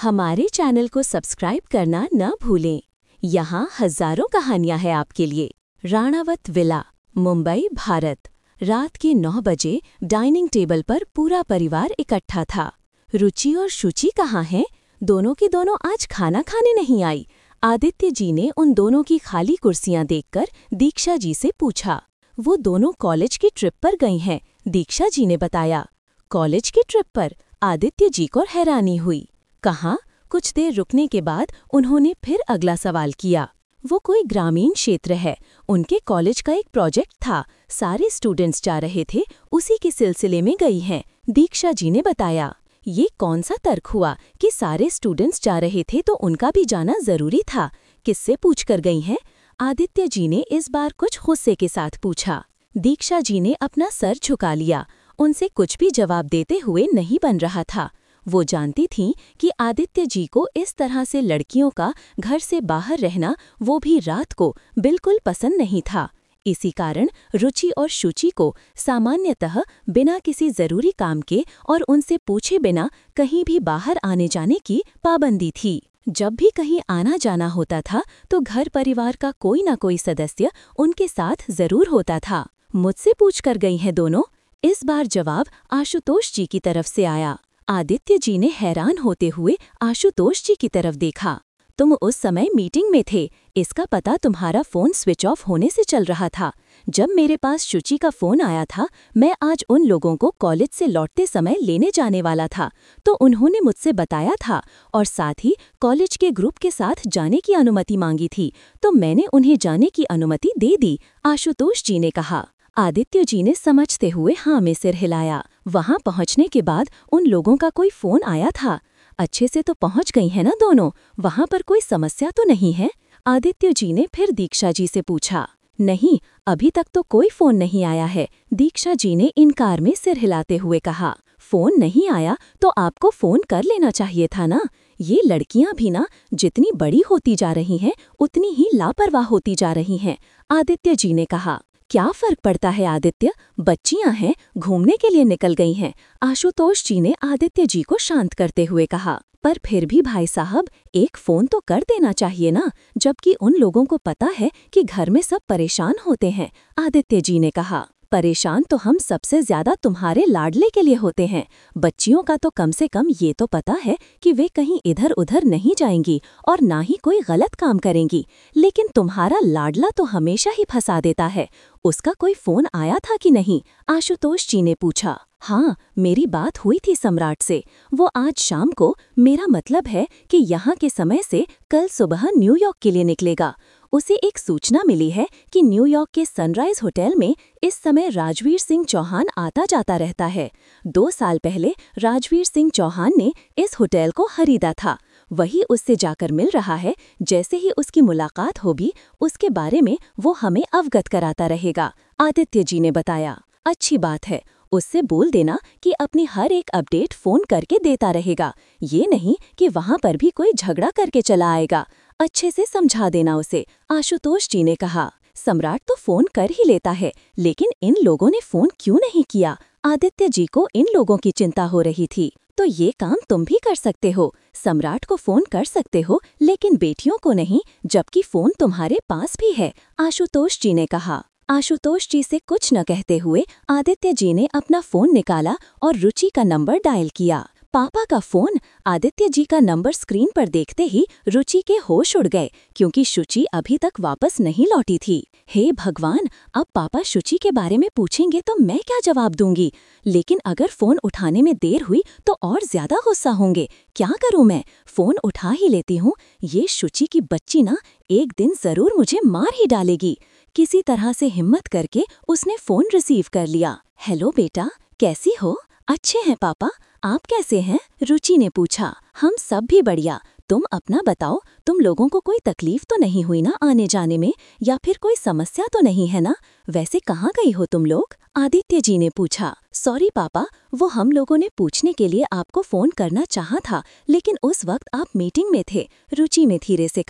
हमारे चैनल को सब्सक्राइब करना न भूलें। यहाँ हजारों कहानियाँ हैं आपके लिए। राणावत विला, मुंबई, भारत। रात के 9 बजे डाइनिंग टेबल पर पूरा परिवार इकट्ठा था। रुचि और शुचि कहाँ हैं? दोनों की दोनों आज खाना खाने नहीं आई। आदित्य जी ने उन दोनों की खाली कुर्सियां देखकर दीक्षा जी से पूछा। वो दोनों कॉलेज की ट्रिप पर गई हैं, दीक्षा जी ने बताया। कॉलेज की ट्रिप पर? आदित्य जी को हैरानी हुई। कहाँ? कुछ देर रुकने के बाद उन्होंने फिर अगला सवाल किया। वो कोई ग्रामीण क्षेत्र है, उनके कॉलेज का एक प्रोजेक्ट था, सारे स्टूडेंट्स जा रहे थे, उसी के सिलसिले में गई हैं, दीक्षा जी ने बताया। ये कौन सा तर्क हुआ कि सारे स्टूडेंट्स जा रहे थे तो उनका भी जाना जरूरी था? किससे पूछकर गई हैं? आदित्य जी ने इस बार कुछ गुस्से के साथ पूछा। दीक्षा जी ने अपना सर झुका लिया। उनसे कुछ भी जवाब देते हुए नहीं बन रहा था। वो जानती थीं कि आदित्य जी को इस तरह से लड़कियों का घर से बाहर रहना, वो भी रात को, बिल्कुल पसंद नहीं था। इसी कारण रुचि और शुचि को सामान्यतः बिना किसी जरूरी काम के और उनसे पूछे बिना कहीं भी बाहर आने जाने की पाबंदी थी। जब भी कहीं आना जाना होता था तो घर परिवार का कोई ना कोई सदस्य उनके साथ जरूर होता था। मुझसे पूछकर गई हैं दोनों? इस बार जवाब आशुतोष जी की तरफ से आया। आदित्य जी ने हैरान होते हुए आशुतोष जी की तरफ देखा। तुम उस समय मीटिंग में थे, इसका पता तुम्हारा फोन स्विच ऑफ होने से चल रहा था। जब मेरे पास शुचि का फोन आया था, मैं आज उन लोगों को कॉलेज से लौटते समय लेने जाने वाला था, तो उन्होंने मुझसे बताया था और साथ ही कॉलेज के ग्रुप के साथ जाने की अनुमति मांगी थी, तो मैंने उन्हें जाने की अनुमति दे दी, आशुतोष जी ने कहा। आदित्य जी ने समझते हुए हाँ में सिर हिलाया। वहां पहुंचने के बाद उन लोगों का कोई फोन आया था? अच्छे से तो पहुंच गई है ना दोनों? वहां पर कोई समस्या तो नहीं है? आदित्य जी ने फिर दीक्षा जी से पूछा। नहीं, अभी तक तो कोई फोन नहीं आया है, दीक्षा जी ने इनकार में सिर हिलाते हुए कहा। फोन नहीं आया तो आपको फोन कर लेना चाहिए था ना। ये लड़कियां भी ना जितनी बड़ी होती जा रही हैं उतनी ही लापरवाह होती जा रही हैं, आदित्य जी ने कहा। क्या फर्क पड़ता है आदित्य, बच्चियां हैं, घूमने के लिए निकल गई हैं, आशुतोष जी ने आदित्य जी को शांत करते हुए कहा। पर फिर भी भाई साहब, एक फोन तो कर देना चाहिए ना, जबकि उन लोगों को पता है कि घर में सब परेशान होते हैं, आदित्य जी ने कहा। परेशान तो हम सबसे ज्यादा तुम्हारे लाडले के लिए होते हैं। बच्चियों का तो कम से कम ये तो पता है कि वे कहीं इधर उधर नहीं जाएंगी और ना ही कोई गलत काम करेंगी, लेकिन तुम्हारा लाडला तो हमेशा ही फंसा देता है। उसका कोई फोन आया था कि नहीं? आशुतोष जी ने पूछा। हाँ, मेरी बात हुई थी सम्राट से। वो आज शाम को, मेरा मतलब है कि यहाँ के समय से कल सुबह न्यूयॉर्क के लिए निकलेगा। उसे एक सूचना मिली है कि न्यूयॉर्क के सनराइज होटल में इस समय राजवीर सिंह चौहान आता जाता रहता है। 2 साल पहले राजवीर सिंह चौहान ने इस होटल को खरीदा था। वही उससे जाकर मिल रहा है। जैसे ही उसकी मुलाकात होगी, उसके बारे में वो हमें अवगत कराता रहेगा, आदित्य जी ने बताया। अच्छी बात है, उससे बोल देना कि अपनी हर एक अपडेट फोन करके देता रहेगा। ये नहीं कि वहाँ पर भी कोई झगड़ा करके चला आएगा। अच्छे से समझा देना उसे, आशुतोष जी ने कहा। सम्राट तो फोन कर ही लेता है, लेकिन इन लोगों ने फोन क्यों नहीं किया? आदित्य जी को इन लोगों की चिंता हो रही थी। तो ये काम तुम भी कर सकते हो, सम्राट को फोन कर सकते हो, लेकिन बेटियों को नहीं, जबकि फोन तुम्हारे पास भी है, आशुतोष जी ने कहा। आशुतोष जी से कुछ न कहते हुए आदित्य जी ने अपना फोन निकाला और रुचि का नंबर डायल किया। पापा का फोन? आदित्य जी का नंबर स्क्रीन पर देखते ही रुचि के होश उड़ गए, क्योंकि शुचि अभी तक वापस नहीं लौटी थी। हे भगवान, अब पापा शुचि के बारे में पूछेंगे तो मैं क्या जवाब दूंगी? लेकिन अगर फोन उठाने में देर हुई तो और ज्यादा गुस्सा होंगे। क्या करूं मैं? फोन उठा ही लेती हूँ। ये शुचि की बच्ची ना एक दिन जरूर मुझे मार ही डालेगी। किसी तरह से हिम्मत करके उसने फोन रिसीव कर लिया। हेलो बेटा, कैसी हो? अच्छे हैं पापा, आप कैसे हैं? रुचि ने पूछा। हम सब भी बढ़िया। तुम अपना बताओ, तुम लोगों को कोई तकलीफ तो नहीं हुई ना आने जाने में, या फिर कोई समस्या तो नहीं है ना? वैसे कहाँ गई हो तुम लोग? आदित्य जी ने पूछा। सॉरी पापा, वो हम लोगों ने पूछने के लिए आपको फोन करना चाहा था, लेकिन उस वक्त आप मीटिंग में थे, रुचि ने धीरे से कहा।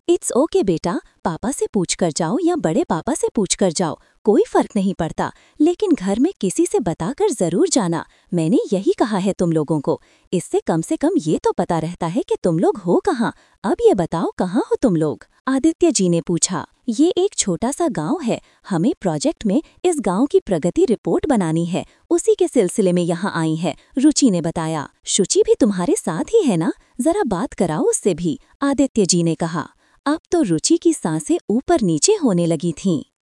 इट्स ओके बेटा, पापा से पूछ कर जाओ या बड़े पापा से पूछ कर जाओ, कोई फर्क नहीं पड़ता, लेकिन घर में किसी से बताकर जरूर जाना। मैंने यही कहा है तुम लोगों को। इससे कम से कम ये तो पता रहता है कि तुम लोग हो कहाँ। अब ये बताओ कहाँ हो तुम लोग? आदित्य जी ने पूछा। ये एक छोटा सा गांव है, हमें प्रोजेक्ट में इस गांव की प्रगति रिपोर्ट बनानी है, उसी के सिलसिले में यहाँ आई है, रुचि ने बताया। शुचि भी तुम्हारे साथ ही है ना? जरा बात कराओ उससे भी, आदित्य जी ने कहा। अब तो रुचि की सांसें ऊपर नीचे होने लगी थीं।